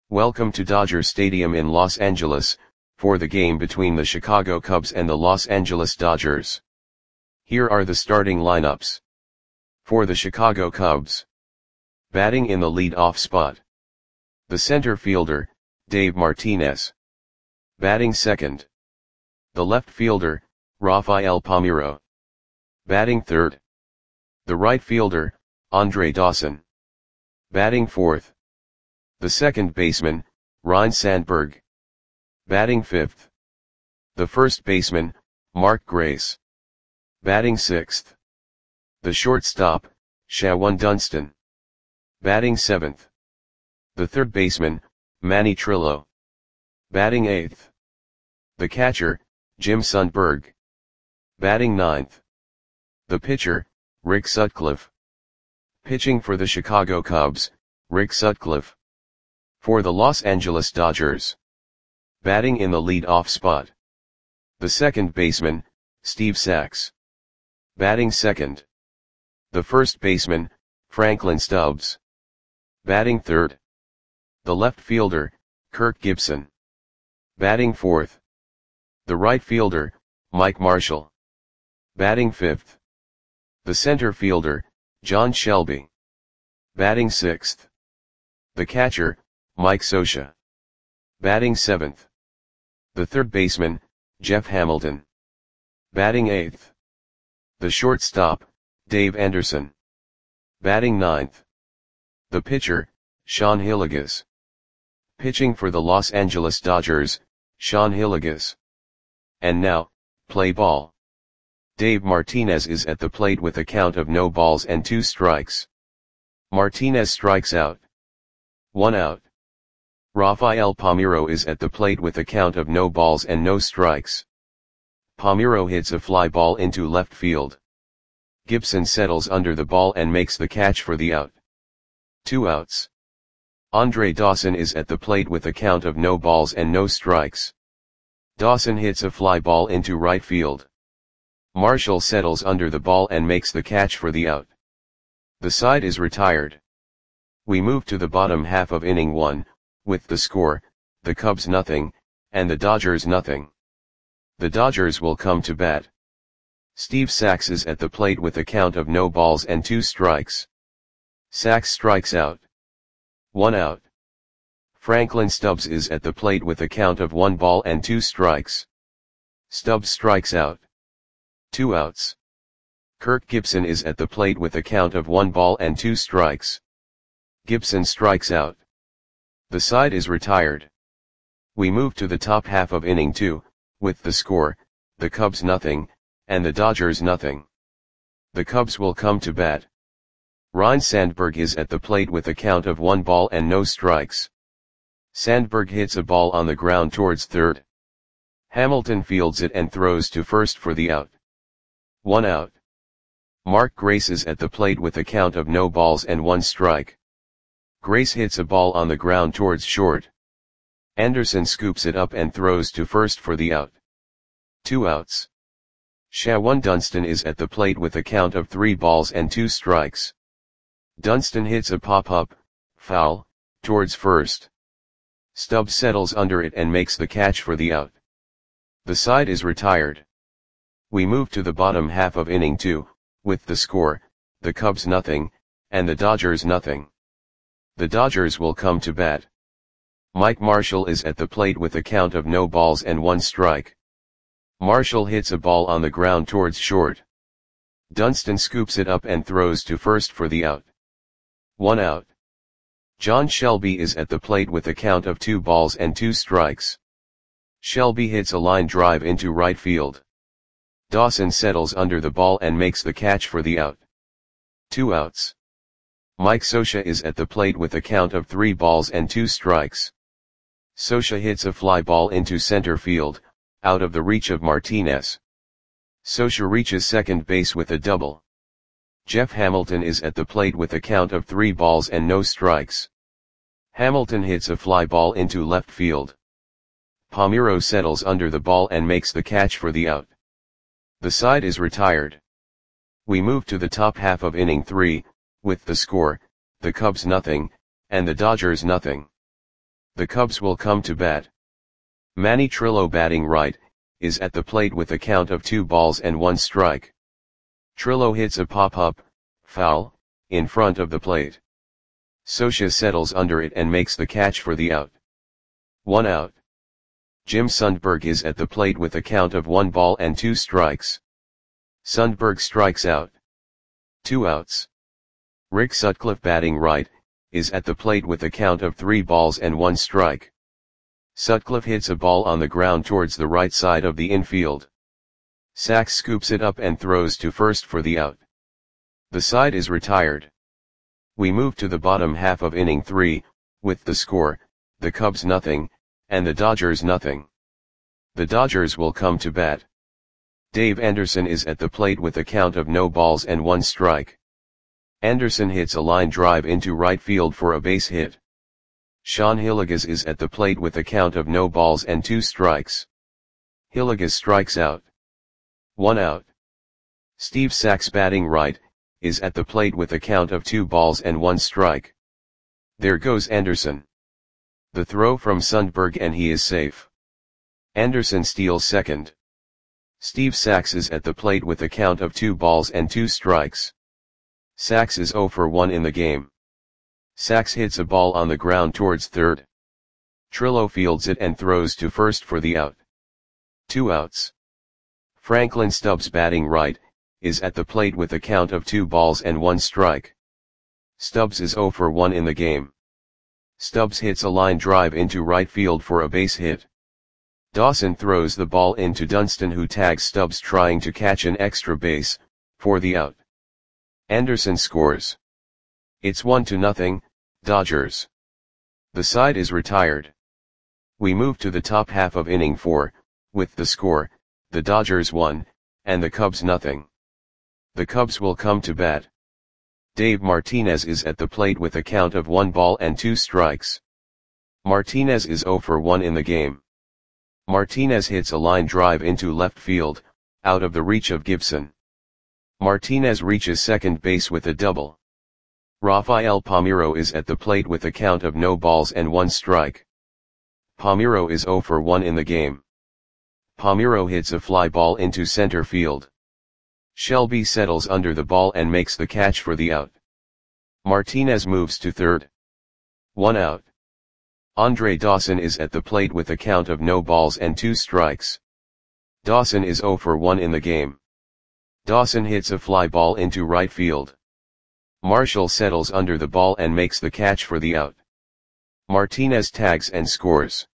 Welcome to Dodger Stadium in Los Angeles, for the game between the Chicago Cubs and the Los Angeles Dodgers. Here are the starting lineups. For the Chicago Cubs. Batting in the lead-off spot. The center fielder, Dave Martinez. Batting second. The left fielder, Rafael Palmeiro. Batting third. The right fielder, Andre Dawson. Batting fourth. The second baseman, Ryne Sandberg. Batting fifth. The first baseman, Mark Grace. Batting sixth. The shortstop, Shawon Dunston. Batting seventh. The third baseman, Manny Trillo. Batting eighth. The catcher, Jim Sundberg. Batting ninth. The pitcher, Rick Sutcliffe. Pitching for the Chicago Cubs, Rick Sutcliffe. For the Los Angeles Dodgers. Batting in the lead-off spot. The second baseman, Steve Sax. Batting second. The first baseman, Franklin Stubbs. Batting third. The left fielder, Kirk Gibson. Batting fourth. The right fielder, Mike Marshall. Batting fifth. The center fielder, John Shelby. Batting sixth. The catcher, Mike Scioscia. Batting seventh. The third baseman, Jeff Hamilton. Batting eighth. The shortstop, Dave Anderson. Batting ninth. The pitcher, Sean Hillegas. Pitching for the Los Angeles Dodgers, Sean Hillegas. And now, play ball. Dave Martinez is at the plate with a count of no balls and 2 strikes. Martinez strikes out. 1 out. Rafael Palmeiro is at the plate with a count of no balls and no strikes. Palmeiro hits a fly ball into left field. Gibson settles under the ball and makes the catch for the out. 2 outs. Andre Dawson is at the plate with a count of no balls and no strikes. Dawson hits a fly ball into right field. Marshall settles under the ball and makes the catch for the out. The side is retired. We move to the bottom half of inning 1, with the score, the Cubs nothing, and the Dodgers nothing. The Dodgers will come to bat. Steve Sax is at the plate with a count of no balls and 2 strikes. Sax strikes out. 1 out. Franklin Stubbs is at the plate with a count of 1 ball and 2 strikes. Stubbs strikes out. 2 outs. Kirk Gibson is at the plate with a count of 1 ball and 2 strikes. Gibson strikes out. The side is retired. We move to the top half of inning 2, with the score, the Cubs nothing, and the Dodgers nothing. The Cubs will come to bat. Ryne Sandberg is at the plate with a count of 1 ball and no strikes. Sandberg hits a ball on the ground towards third. Hamilton fields it and throws to first for the out. 1 out. Mark Grace is at the plate with a count of no balls and 1 strike. Grace hits a ball on the ground towards short. Anderson scoops it up and throws to first for the out. 2 outs. Shawon Dunston is at the plate with a count of 3 balls and 2 strikes. Dunston hits a pop-up, foul, towards first. Stubbs settles under it and makes the catch for the out. The side is retired. We move to the bottom half of inning 2, with the score, the Cubs nothing, and the Dodgers nothing. The Dodgers will come to bat. Mike Marshall is at the plate with a count of no balls and 1 strike. Marshall hits a ball on the ground towards short. Dunston scoops it up and throws to first for the out. 1 out. John Shelby is at the plate with a count of 2 balls and 2 strikes. Shelby hits a line drive into right field. Dawson settles under the ball and makes the catch for the out. 2 outs. Mike Scioscia is at the plate with a count of 3 balls and 2 strikes. Scioscia hits a fly ball into center field, out of the reach of Martinez. Scioscia reaches second base with a double. Jeff Hamilton is at the plate with a count of 3 balls and no strikes. Hamilton hits a fly ball into left field. Palmeiro settles under the ball and makes the catch for the out. The side is retired. We move to the top half of inning 3, with the score, the Cubs nothing, and the Dodgers nothing. The Cubs will come to bat. Manny Trillo batting right, is at the plate with a count of 2 balls and 1 strike. Trillo hits a pop-up, foul, in front of the plate. Socia settles under it and makes the catch for the out. 1 out. Jim Sundberg is at the plate with a count of 1 ball and 2 strikes. Sundberg strikes out. 2 outs. Rick Sutcliffe batting right, is at the plate with a count of 3 balls and 1 strike. Sutcliffe hits a ball on the ground towards the right side of the infield. Sachs scoops it up and throws to first for the out. The side is retired. We move to the bottom half of inning 3, with the score, the Cubs nothing, and the Dodgers nothing. The Dodgers will come to bat. Dave Anderson is at the plate with a count of no balls and 1 strike. Anderson hits a line drive into right field for a base hit. Sean Hillegas is at the plate with a count of no balls and 2 strikes. Hillegas strikes out. 1 out. Steve Sachs batting right, is at the plate with a count of 2 balls and 1 strike. There goes Anderson. The throw from Sundberg and he is safe. Anderson steals second. Steve Sachs is at the plate with a count of 2 balls and 2 strikes. Sachs is 0 for 1 in the game. Sachs hits a ball on the ground towards third. Trillo fields it and throws to first for the out. 2 outs. Franklin Stubbs batting right, is at the plate with a count of 2 balls and 1 strike. Stubbs is 0 for 1 in the game. Stubbs hits a line drive into right field for a base hit. Dawson throws the ball into Dunston, who tags Stubbs trying to catch an extra base, for the out. Anderson scores. It's 1-0, Dodgers. The side is retired. We move to the top half of inning 4, with the score, the Dodgers 1, and the Cubs nothing. The Cubs will come to bat. Dave Martinez is at the plate with a count of 1 ball and 2 strikes. Martinez is 0 for 1 in the game. Martinez hits a line drive into left field, out of the reach of Gibson. Martinez reaches second base with a double. Rafael Palmeiro is at the plate with a count of no balls and 1 strike. Palmeiro is 0 for 1 in the game. Palmeiro hits a fly ball into center field. Shelby settles under the ball and makes the catch for the out. Martinez moves to third. 1 out. Andre Dawson is at the plate with a count of no balls and 2 strikes. Dawson is 0 for 1 in the game. Dawson hits a fly ball into right field. Marshall settles under the ball and makes the catch for the out. Martinez tags and scores.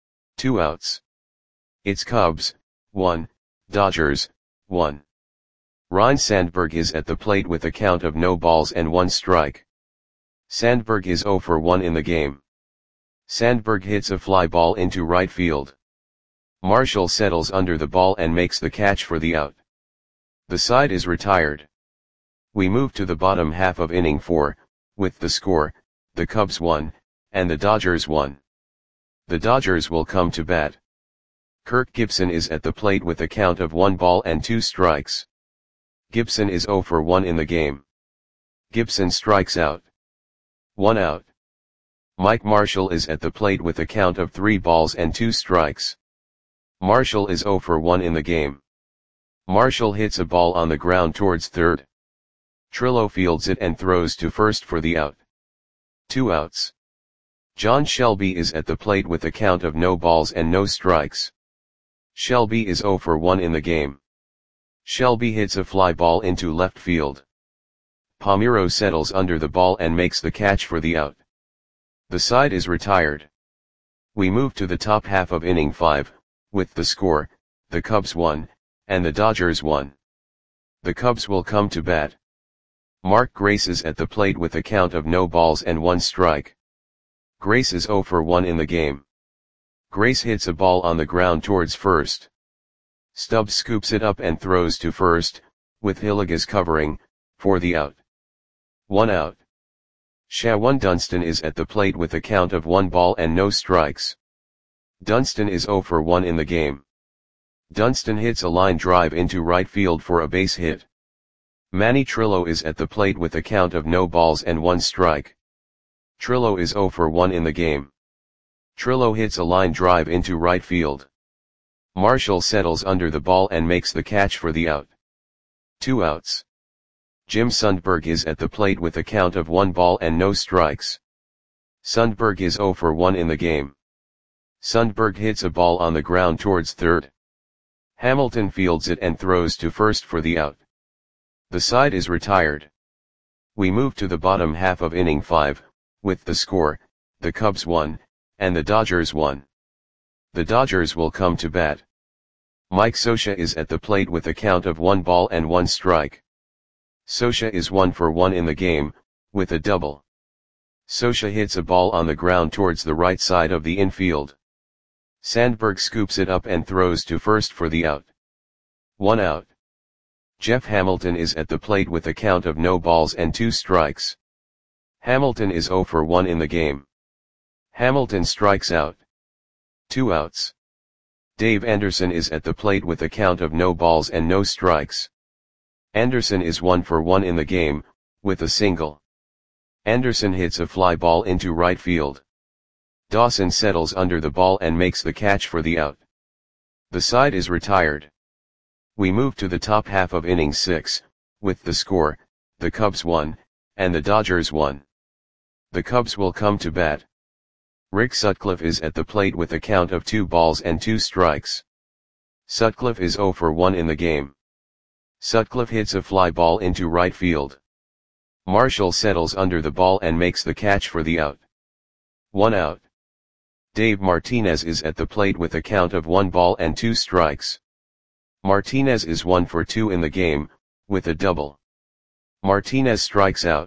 2 outs. It's Cubs 1, Dodgers 1. Ryne Sandberg is at the plate with a count of no balls and 1 strike. Sandberg is 0 for 1 in the game. Sandberg hits a fly ball into right field. Marshall settles under the ball and makes the catch for the out. The side is retired. We move to the bottom half of inning 4, with the score, the Cubs 1, and the Dodgers 1. The Dodgers will come to bat. Kirk Gibson is at the plate with a count of 1 ball and 2 strikes. Gibson is 0 for 1 in the game. Gibson strikes out. 1 out. Mike Marshall is at the plate with a count of 3 balls and 2 strikes. Marshall is 0 for 1 in the game. Marshall hits a ball on the ground towards third. Trillo fields it and throws to first for the out. 2 outs. John Shelby is at the plate with a count of no balls and no strikes. Shelby is 0 for 1 in the game. Shelby hits a fly ball into left field. Palmeiro settles under the ball and makes the catch for the out. The side is retired. We move to the top half of inning 5, with the score, the Cubs 1, and the Dodgers 1. The Cubs will come to bat. Mark Grace is at the plate with a count of no balls and 1 strike. Grace is 0 for 1 in the game. Grace hits a ball on the ground towards first. Stubbs scoops it up and throws to first, with Hillegas covering, for the out. 1 out. Shawan Dunston is at the plate with a count of 1 ball and no strikes. Dunston is 0 for 1 in the game. Dunston hits a line drive into right field for a base hit. Manny Trillo is at the plate with a count of no balls and 1 strike. Trillo is 0 for 1 in the game. Trillo hits a line drive into right field. Marshall settles under the ball and makes the catch for the out. 2 outs. Jim Sundberg is at the plate with a count of 1 ball and no strikes. Sundberg is 0 for 1 in the game. Sundberg hits a ball on the ground towards third. Hamilton fields it and throws to first for the out. The side is retired. We move to the bottom half of inning 5, with the score, the Cubs 1, and the Dodgers 1. The Dodgers will come to bat. Mike Scioscia is at the plate with a count of 1 ball and 1 strike. Scioscia is 1 for 1 in the game, with a double. Scioscia hits a ball on the ground towards the right side of the infield. Sandberg scoops it up and throws to first for the out. 1 out. Jeff Hamilton is at the plate with a count of no balls and 2 strikes. Hamilton is 0 for 1 in the game. Hamilton strikes out. 2 outs. Dave Anderson is at the plate with a count of no balls and no strikes. Anderson is 1 for 1 in the game, with a single. Anderson hits a fly ball into right field. Dawson settles under the ball and makes the catch for the out. The side is retired. We move to the top half of inning 6, with the score, the Cubs 1, and the Dodgers 1. The Cubs will come to bat. Rick Sutcliffe is at the plate with a count of 2 balls and 2 strikes. Sutcliffe is 0 for 1 in the game. Sutcliffe hits a fly ball into right field. Marshall settles under the ball and makes the catch for the out. 1 out. Dave Martinez is at the plate with a count of 1 ball and 2 strikes. Martinez is 1 for 2 in the game, with a double. Martinez strikes out.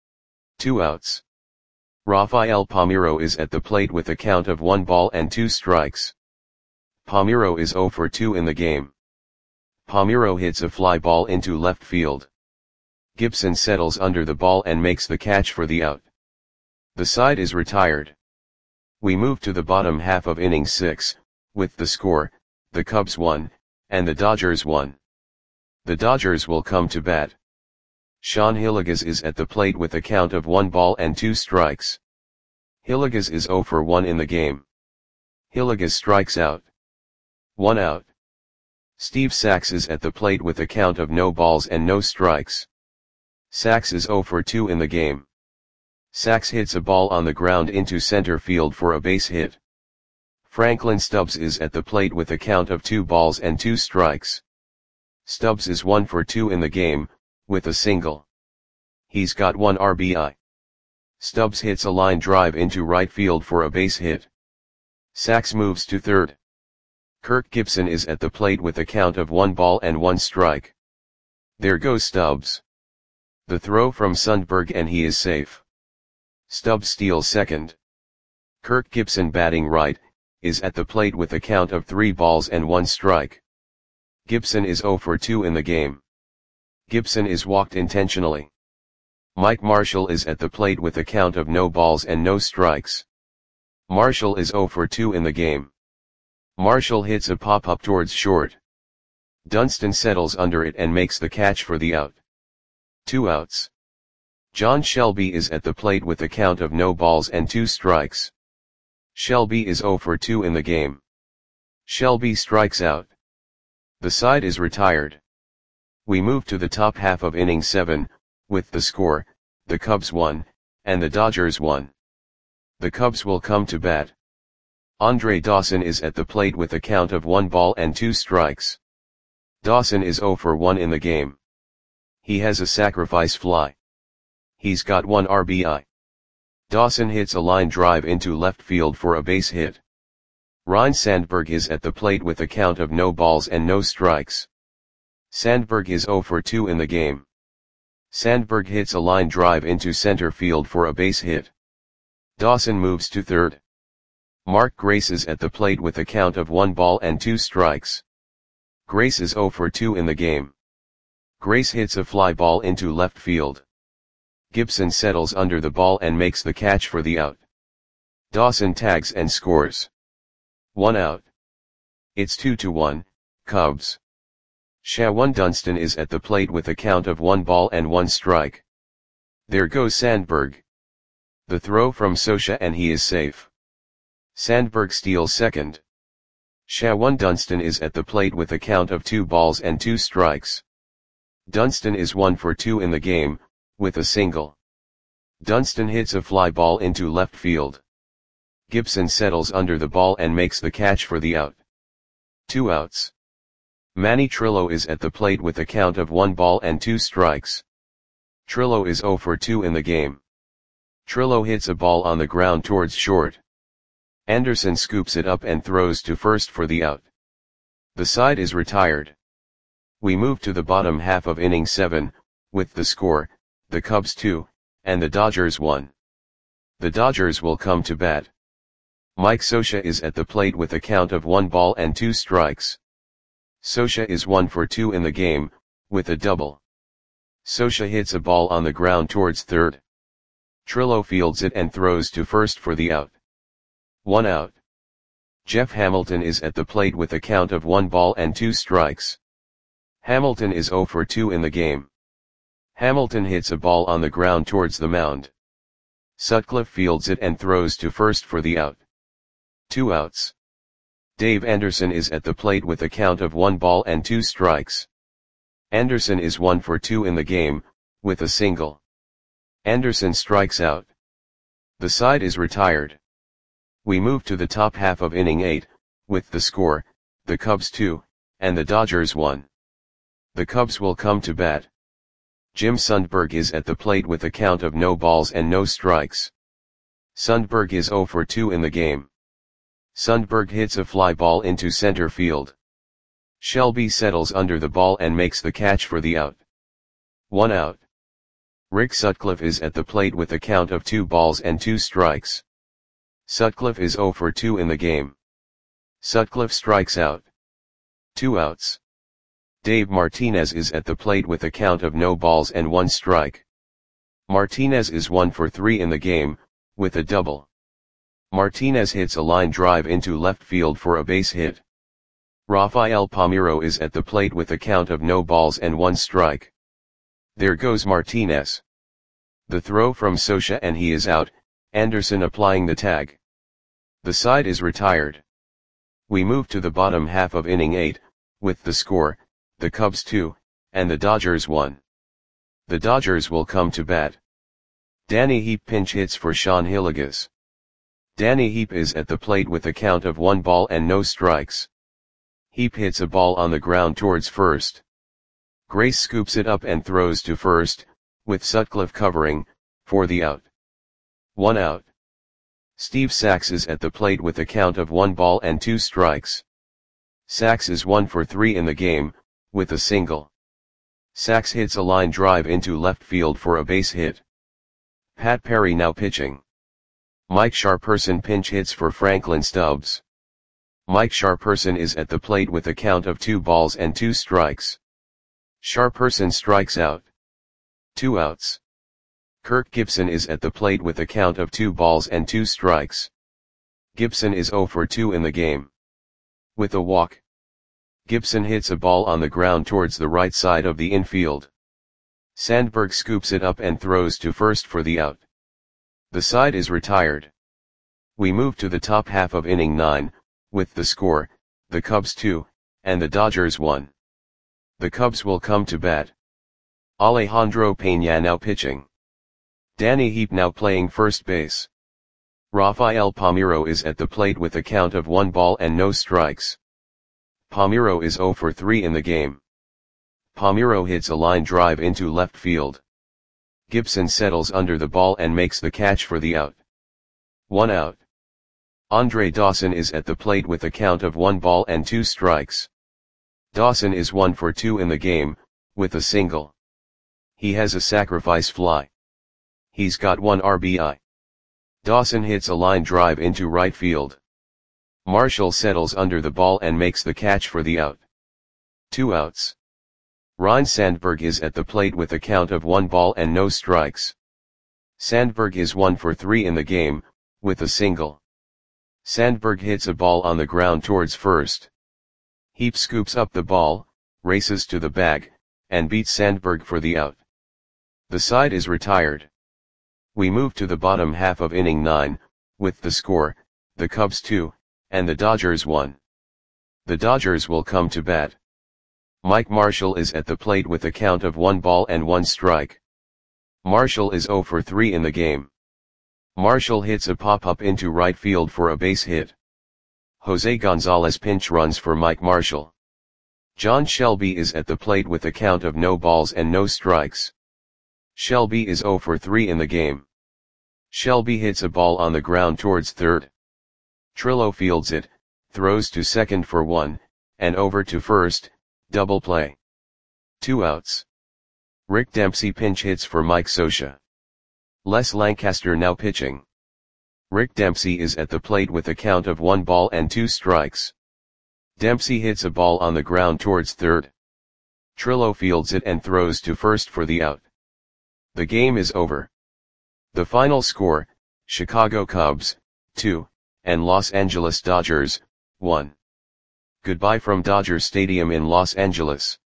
2 outs. Rafael Palmeiro is at the plate with a count of 1 ball and 2 strikes. Palmeiro is 0 for 2 in the game. Palmeiro hits a fly ball into left field. Gibson settles under the ball and makes the catch for the out. The side is retired. We move to the bottom half of inning 6, with the score, the Cubs 1, and the Dodgers 1. The Dodgers will come to bat. Sean Hillegas is at the plate with a count of 1 ball and 2 strikes. Hillegas is 0 for 1 in the game. Hillegas strikes out. 1 out. Steve Sax is at the plate with a count of no balls and no strikes. Sax is 0 for 2 in the game. Sax hits a ball on the ground into center field for a base hit. Franklin Stubbs is at the plate with a count of 2 balls and 2 strikes. Stubbs is 1 for 2 in the game, with a single. He's got 1 RBI. Stubbs hits a line drive into right field for a base hit. Sax moves to third. Kirk Gibson is at the plate with a count of 1 ball and 1 strike. There goes Stubbs. The throw from Sundberg and he is safe. Stubbs steals second. Kirk Gibson, batting right, is at the plate with a count of 3 balls and 1 strike. Gibson is 0 for 2 in the game. Gibson is walked intentionally. Mike Marshall is at the plate with a count of no balls and no strikes. Marshall is 0 for 2 in the game. Marshall hits a pop-up towards short. Dunston settles under it and makes the catch for the out. 2 outs. John Shelby is at the plate with a count of no balls and 2 strikes. Shelby is 0 for 2 in the game. Shelby strikes out. The side is retired. We move to the top half of inning 7, with the score, the Cubs 1, and the Dodgers 1. The Cubs will come to bat. Andre Dawson is at the plate with a count of 1 ball and 2 strikes. Dawson is 0 for 1 in the game. He has a sacrifice fly. He's got 1 RBI. Dawson hits a line drive into left field for a base hit. Ryne Sandberg is at the plate with a count of no balls and no strikes. Sandberg is 0 for 2 in the game. Sandberg hits a line drive into center field for a base hit. Dawson moves to third. Mark Grace is at the plate with a count of 1 ball and 2 strikes. Grace is 0 for 2 in the game. Grace hits a fly ball into left field. Gibson settles under the ball and makes the catch for the out. Dawson tags and scores. 1 out. It's 2-1, Cubs. Shawan Dunston is at the plate with a count of 1 ball and 1 strike. There goes Sandberg. The throw from Scioscia and he is safe. Sandberg steals second. Shawan Dunston is at the plate with a count of 2 balls and 2 strikes. Dunston is 1 for 2 in the game, with a single. Dunston hits a fly ball into left field. Gibson settles under the ball and makes the catch for the out. 2 outs. Manny Trillo is at the plate with a count of 1 ball and 2 strikes. Trillo is 0 for 2 in the game. Trillo hits a ball on the ground towards short. Anderson scoops it up and throws to first for the out. The side is retired. We move to the bottom half of inning 7, with the score, the Cubs 2, and the Dodgers 1. The Dodgers will come to bat. Mike Scioscia is at the plate with a count of 1 ball and 2 strikes. Scioscia is 1 for 2 in the game, with a double. Scioscia hits a ball on the ground towards third. Trillo fields it and throws to first for the out. 1 out. Jeff Hamilton is at the plate with a count of 1 ball and 2 strikes. Hamilton is 0 for 2 in the game. Hamilton hits a ball on the ground towards the mound. Sutcliffe fields it and throws to first for the out. 2 outs. Dave Anderson is at the plate with a count of 1 ball and 2 strikes. Anderson is 1 for 2 in the game, with a single. Anderson strikes out. The side is retired. We move to the top half of inning 8, with the score, the Cubs 2, and the Dodgers 1. The Cubs will come to bat. Jim Sundberg is at the plate with a count of no balls and no strikes. Sundberg is 0 for 2 in the game. Sundberg hits a fly ball into center field. Shelby settles under the ball and makes the catch for the out. 1 out. Rick Sutcliffe is at the plate with a count of 2 balls and 2 strikes. Sutcliffe is 0 for 2 in the game. Sutcliffe strikes out. 2 outs. Dave Martinez is at the plate with a count of no balls and 1 strike. Martinez is 1 for 3 in the game, with a double. Martinez hits a line drive into left field for a base hit. Rafael Palmeiro is at the plate with a count of no balls and 1 strike. There goes Martinez. The throw from Scioscia and he is out, Anderson applying the tag. The side is retired. We move to the bottom half of inning 8, with the score, the Cubs 2, and the Dodgers 1. The Dodgers will come to bat. Danny Heap pinch hits for Sean Hillegas. Danny Heap is at the plate with a count of 1 ball and no strikes. Heap hits a ball on the ground towards first. Grace scoops it up and throws to first, with Sutcliffe covering, for the out. 1 out. Steve Sax is at the plate with a count of 1 ball and 2 strikes. Sax is 1 for 3 in the game, with a single. Sax hits a line drive into left field for a base hit. Pat Perry now pitching. Mike Sharperson pinch hits for Franklin Stubbs. Mike Sharperson is at the plate with a count of 2 balls and 2 strikes. Sharperson strikes out. 2 outs. Kirk Gibson is at the plate with a count of 2 balls and 2 strikes. Gibson is 0 for 2 in the game. With a walk. Gibson hits a ball on the ground towards the right side of the infield. Sandberg scoops it up and throws to first for the out. The side is retired. We move to the top half of inning 9, with the score, the Cubs 2, and the Dodgers 1. The Cubs will come to bat. Alejandro Peña now pitching. Danny Heap now playing first base. Rafael Palmeiro is at the plate with a count of 1 ball and no strikes. Palmeiro is 0 for 3 in the game. Palmeiro hits a line drive into left field. Gibson settles under the ball and makes the catch for the out. 1 out. Andre Dawson is at the plate with a count of 1 ball and 2 strikes. Dawson is 1 for 2 in the game, with a single. He has a sacrifice fly. He's got 1 RBI. Dawson hits a line drive into right field. Marshall settles under the ball and makes the catch for the out. 2 outs. Ryne Sandberg is at the plate with a count of 1 ball and no strikes. Sandberg is 1 for 3 in the game, with a single. Sandberg hits a ball on the ground towards first. Heap scoops up the ball, races to the bag, and beats Sandberg for the out. The side is retired. We move to the bottom half of inning 9, with the score, the Cubs 2, and the Dodgers 1. The Dodgers will come to bat. Mike Marshall is at the plate with a count of 1 ball and 1 strike. Marshall is 0 for 3 in the game. Marshall hits a pop-up into right field for a base hit. Jose Gonzalez pinch runs for Mike Marshall. John Shelby is at the plate with a count of no balls and no strikes. Shelby is 0 for 3 in the game. Shelby hits a ball on the ground towards third. Trillo fields it, throws to second for 1, and over to first, double play. 2 outs. Rick Dempsey pinch hits for Mike Scioscia. Les Lancaster now pitching. Rick Dempsey is at the plate with a count of 1 ball and 2 strikes. Dempsey hits a ball on the ground towards third. Trillo fields it and throws to first for the out. The game is over. The final score, Chicago Cubs, 2, and Los Angeles Dodgers, 1. Goodbye from Dodger Stadium in Los Angeles.